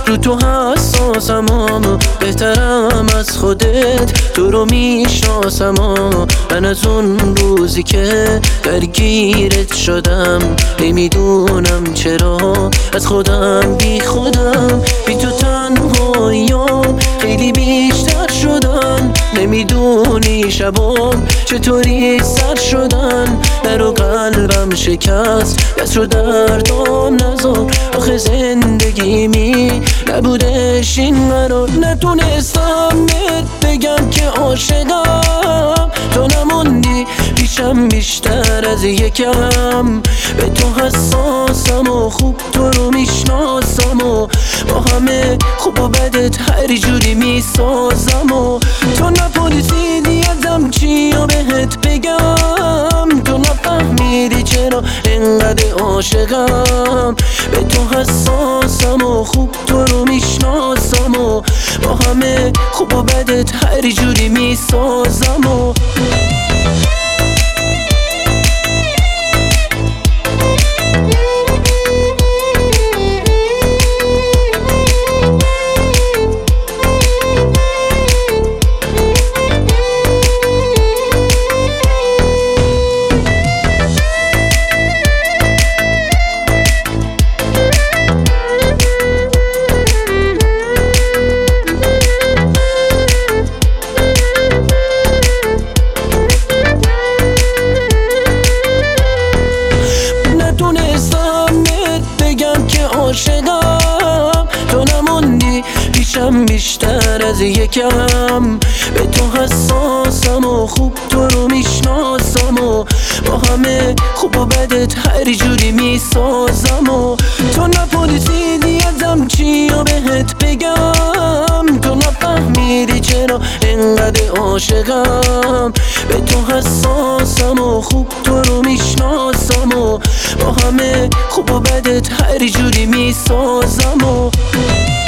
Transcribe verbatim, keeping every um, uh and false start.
رو تو حساسم اما بهترم از خودت تو رو میشناسم. من از اون روزی که درگیرت شدم نمیدونم چرا از خودم بی خودم، بی تو تنهاییام خیلی بیشتر شدن. نمیدونی شبام چطوری سر شدن، در و قلبم شکست دست رو دردام نذار. آخه زندگیمی نبودش این قرار، نتونستم بهت بگم که عاشقم تو نموندی پیشم بیشتر از یکم. به تو حساسم و خوب تو رو میشناسم و با همه خوب و بدت هر جوری میسازم و تو نپرسیدی ازم چی و بهت بگم، تو نفهمیدی چرا انقدر عاشقم. به تو حساسم و خوب تو رو میشناسم و با همه خوب و بدت هر جوری میسازم و عاشقم تو نموندی پیشم بیشتر از یکم. به تو حساسم و خوب تو رو میشناسم و با همه خوب و بدت هر جوری میسازم و تو نپرسیدی ازم چی و بهت بگم، تو نفهمیدی چرا انقدر عاشقم. به تو حساسم و خوب تو رو میشناسم و با همه خوب و بدت هر جوری میسازم و